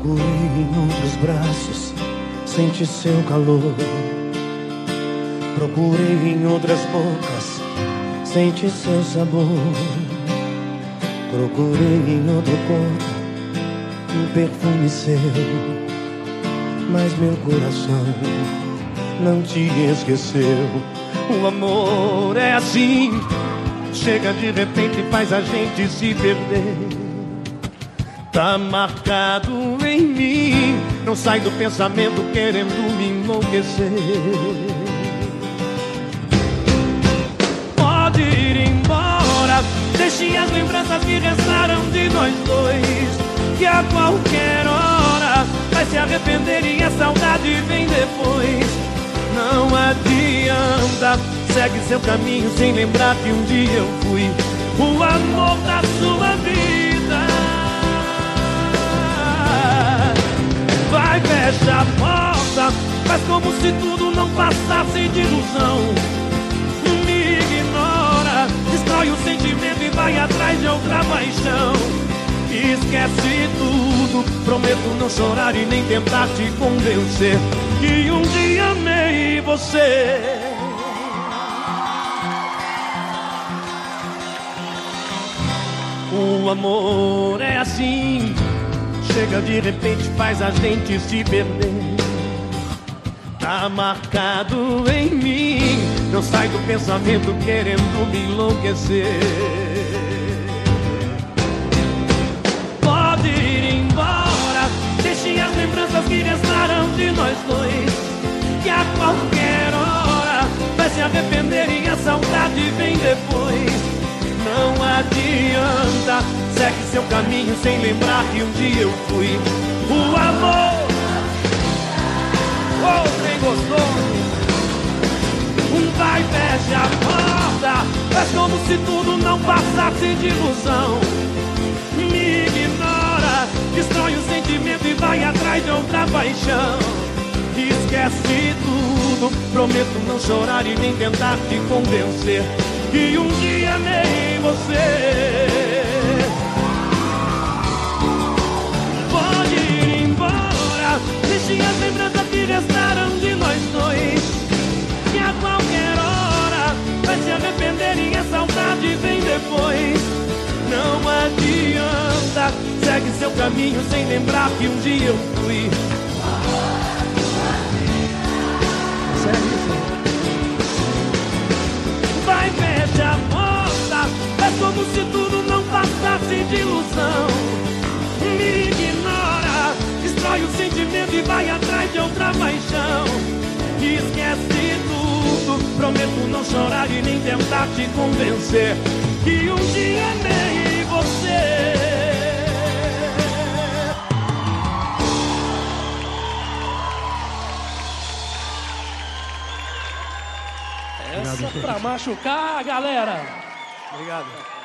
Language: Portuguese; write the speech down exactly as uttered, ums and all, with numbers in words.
Procurei em outros braços, senti seu calor. Procurei em outras bocas, senti seu sabor. Procurei em outro corpo, um perfume seu, mas meu coração não te esqueceu. O amor é assim, chega de repente e faz a gente se perder. Tá marcado em mim, não sai do pensamento querendo me enlouquecer. Pode ir embora, deixe as lembranças que restaram de nós dois, que a qualquer hora vai se arrepender e a saudade vem depois. Não adianta, segue seu caminho sem lembrar que um dia eu fui o amor da sua vida. Vai, fecha a porta, faz como se tudo não passasse de ilusão. Me ignora, destrói o sentimento e vai atrás de outra paixão. Esquece tudo, prometo não chorar e nem tentar te convencer que um dia amei você. O amor é assim, chega de repente, faz a gente se perder. Tá marcado em mim, não sai do pensamento querendo me enlouquecer. Pode ir embora, deixe as lembranças que restaram de nós dois, que a qualquer hora vai se arrepender e a saudade vem depois. Não adianta, segue seu caminho sem lembrar que um dia eu fui o amor. Oh, quem gostou? Um vai, fecha a porta, faz como se tudo não passasse de ilusão. Me ignora, destrói o sentimento e vai atrás de outra paixão. Esquece tudo, prometo não chorar e nem tentar te convencer que um dia amei você. Pode ir embora, deixe as lembranças que restaram de nós dois, que a qualquer hora vai se arrepender e a saudade vem depois. Não adianta, segue seu caminho sem lembrar que um dia eu fui. Vai, fecha a porta, faz como se tudo não passasse de ilusão. Me ignora, destrói o sentimento e vai atrás de outra paixão. Esquece tudo, prometo não chorar e nem tentar te convencer que um dia amei você. Essa pra machucar, galera. Obrigado.